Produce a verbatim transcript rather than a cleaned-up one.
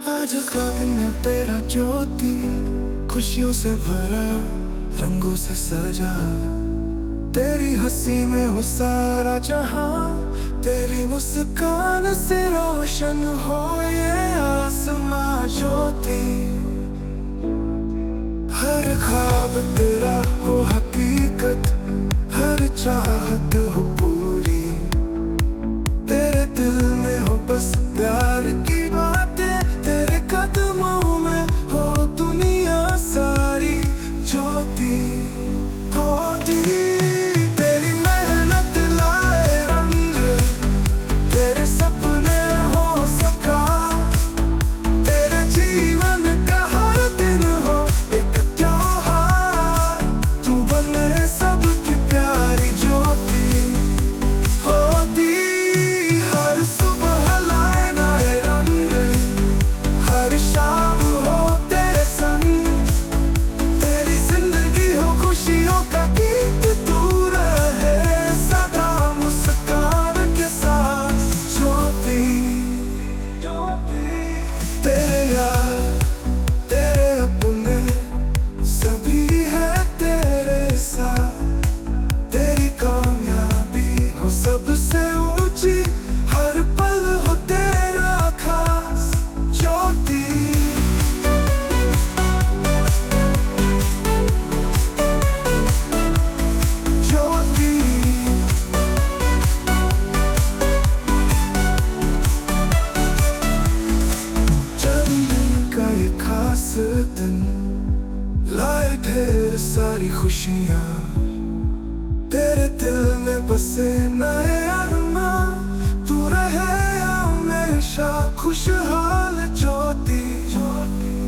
आज का दिन है तेरा ज्योति, खुशियों से भरा, रंगों से सजा। तेरी हंसी में हो सारा जहां, तेरी मुस्कान से रोशन हो ये आसमां। ज्योति हर ख्वाब तेरा हो हकीकत, हर चाहत हो पूरी। तेरे दिल में हो बस प्यार की बातें, तेरे कदमों में हो दुनिया सारी। ज्योति ज्योति तेरी मेहनत लाए रंग, तेरे सपने हो साकार। तेरे जीवन का हर दिन हो एक त्योहार, तू बने सबकी प्यारी। ज्योति होती हर सुबह लाए नए रंग, हर शाम हो तेरे संग। तेरी जिंदगी हो खुशियों का गीत, तू रहे सदा मुस्कान के साथ। ज्योति तेरे यार तेरे अपने सभी है तेरे साथ। तेरी कामयाबी हो सबसे ऊंची, हर पल हो तेरा खास। ज्योति ज्योति जन्मदिन का ये खास दिन लाए ढेर सारी खुशियाँ। तेरे दिल में बसे नए अरमां, तू रहे हमेशा खुशहाल। ज्योति ज्योति